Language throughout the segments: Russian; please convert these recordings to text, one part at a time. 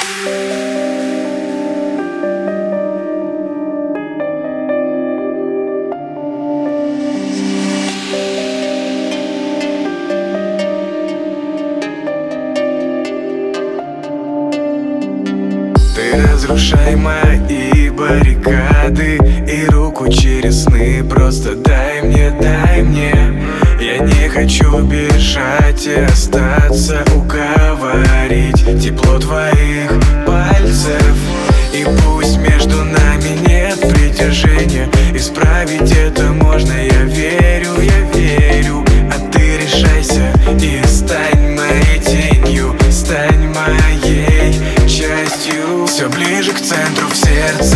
Разрушай мои баррикады и руку через сны. Просто дай мне, дай мне. Я не хочу бежать и остаться, уговорить тепло твоих пальцев. И пусть между нами нет притяжения, исправить это можно, я верю, а ты решайся и стань моей тенью, стань моей частью. Все ближе к центру, в сердце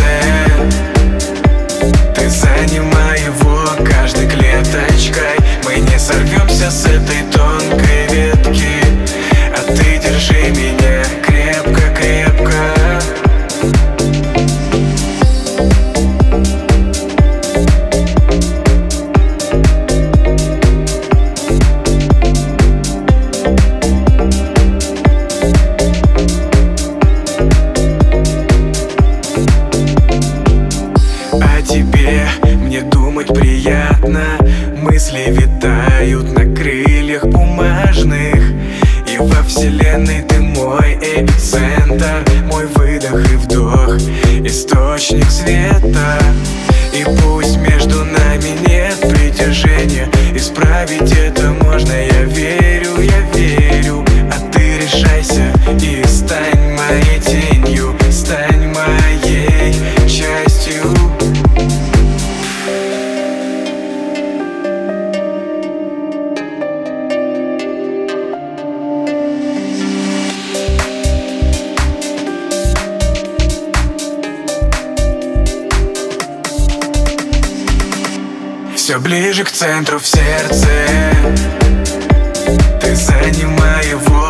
ты занимай его каждой клеточкой. Мы не сорвемся с этой тонкой ветки, а ты держи меня крепко-крепко. О тебе мне думать приятно. Мысли витают на крыльях бумажных, и во вселенной ты мой эпицентр, мой выдох и вдох, источник света. И пусть между нами нет притяжения, исправить это можно, я верю, а ты решайся и стань моей тенью, стань моей частью. Все ближе к центру, в сердце ты занимай его